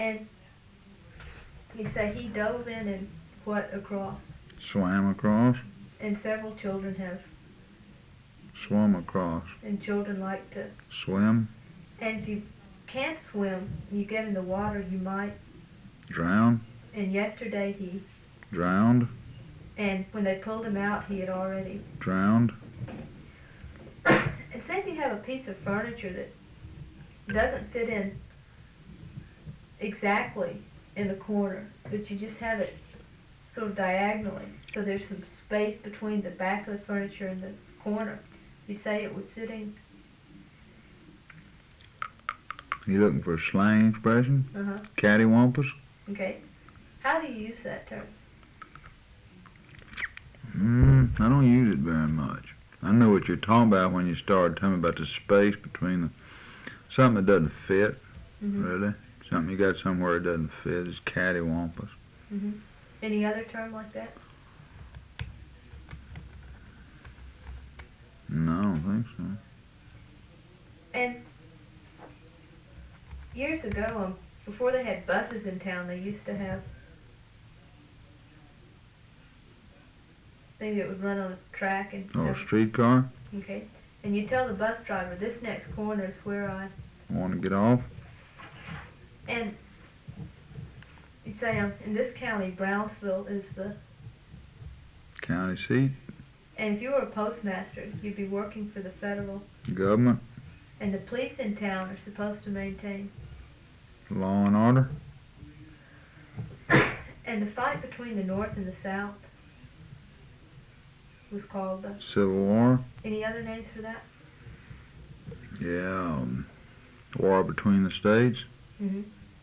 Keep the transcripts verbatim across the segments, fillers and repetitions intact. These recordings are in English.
And he said he dove in and what across. Swam across? And several children have. Swum across. And children like to. Swim? And if you can't swim, you get in the water, you might. Drown? And yesterday he. Drowned? And when they pulled him out, he had already. Drowned? And say if you have a piece of furniture that doesn't fit in exactly in the corner, but you just have it sort of diagonally, so there's some space between the back of the furniture and the corner. You say it would sit in. You looking for a slang expression? Uh-huh. Cattywampus? Okay. How do you use that term? Mm, I don't use it very much. I know what you're talking about when you started telling me about the space between the... Something that doesn't fit, Mm-hmm. really. Something you got somewhere that doesn't fit is cattywampus. Mm-hmm. Any other term like that? No, I don't think so. And years ago, um, before they had buses in town, they used to have, maybe it would run on a track and... Oh, a have, streetcar? okay. And you tell the bus driver, this next corner is where I... Want to get off? And you say, um, in this county, Brownsville is the... County seat? And if you were a postmaster, you'd be working for the federal... Government? And the police in town are supposed to maintain... Law and order? And the fight between the North and the South was called the... Civil War? Any other names for that? Yeah, um, war between the states? Mm-hmm.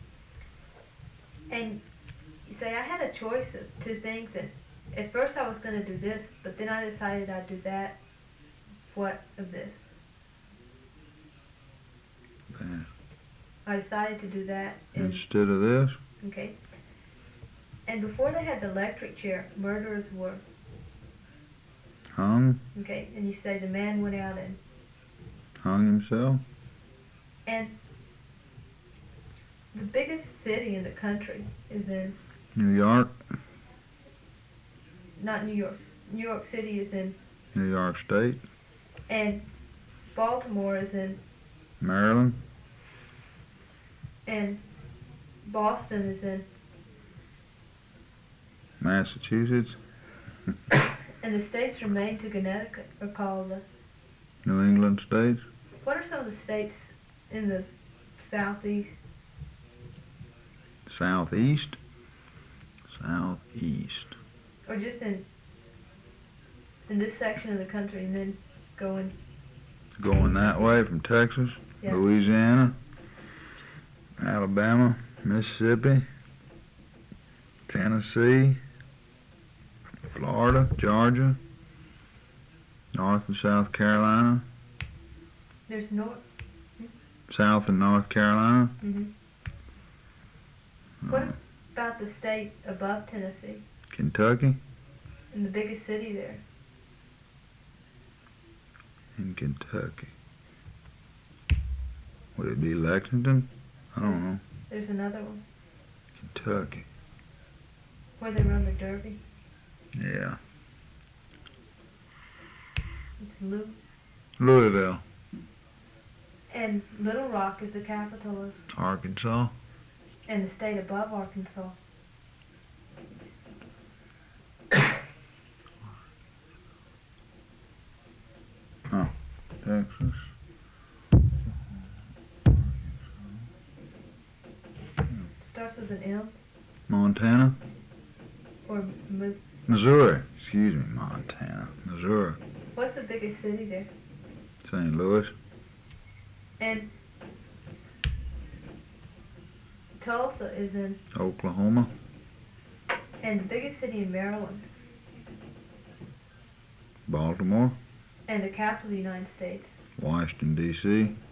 And you say, I had a choice of two things, and at first I was going to do this, but then I decided I'd do that. What of this? Yeah. I decided to do that. And, Instead of this? okay. And before they had the electric chair, murderers were, Hung? okay, and you say the man went out and, Hung himself? and the biggest city in the country is in, New York? not New York, New York City is in, New York State? and Baltimore is in, Maryland? and Boston is in, Massachusetts? and the states remain to Connecticut are called the... New England states? What are some of the states in the southeast? Southeast? Southeast. Or just in in this section of the country and then going... Going that way from Texas, Yeah. Louisiana, Alabama, Mississippi, Tennessee, Florida, Georgia, North and South Carolina, There's North... South and North Carolina. Mm-hmm. uh, What about the state above Tennessee Kentucky and the biggest city there? and Kentucky. Would it be Lexington? I don't know. There's another one Kentucky. where they run the Derby. Yeah. It's Lou. Louisville, And Little Rock is the capital of... Arkansas. and the state above Arkansas. Texas. Starts with an M Montana. or Mis- Missouri. Excuse me, Montana. Missouri. What's the biggest city there? Saint Louis. And Tulsa is in... Oklahoma. And the biggest city in Maryland. Baltimore. And the capital of the United States. Washington, D C